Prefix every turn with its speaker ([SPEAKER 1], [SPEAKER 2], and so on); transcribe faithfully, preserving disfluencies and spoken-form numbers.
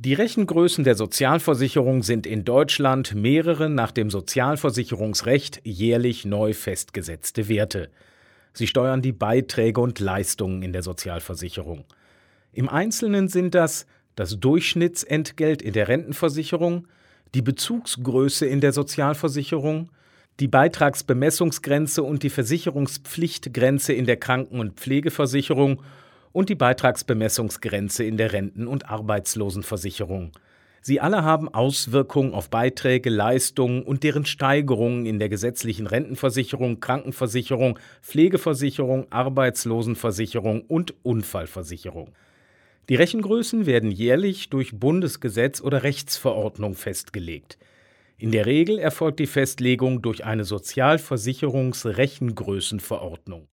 [SPEAKER 1] Die Rechengrößen der Sozialversicherung sind in Deutschland mehrere nach dem Sozialversicherungsrecht jährlich neu festgesetzte Werte. Sie steuern die Beiträge und Leistungen in der Sozialversicherung. Im Einzelnen sind das das Durchschnittsentgelt in der Rentenversicherung, die Bezugsgröße in der Sozialversicherung, die Beitragsbemessungsgrenze und die Versicherungspflichtgrenze in der Kranken- und Pflegeversicherung und die Beitragsbemessungsgrenze in der Renten- und Arbeitslosenversicherung. Sie alle haben Auswirkungen auf Beiträge, Leistungen und deren Steigerungen in der gesetzlichen Rentenversicherung, Krankenversicherung, Pflegeversicherung, Arbeitslosenversicherung und Unfallversicherung. Die Rechengrößen werden jährlich durch Bundesgesetz oder Rechtsverordnung festgelegt. In der Regel erfolgt die Festlegung durch eine Sozialversicherungsrechengrößenverordnung.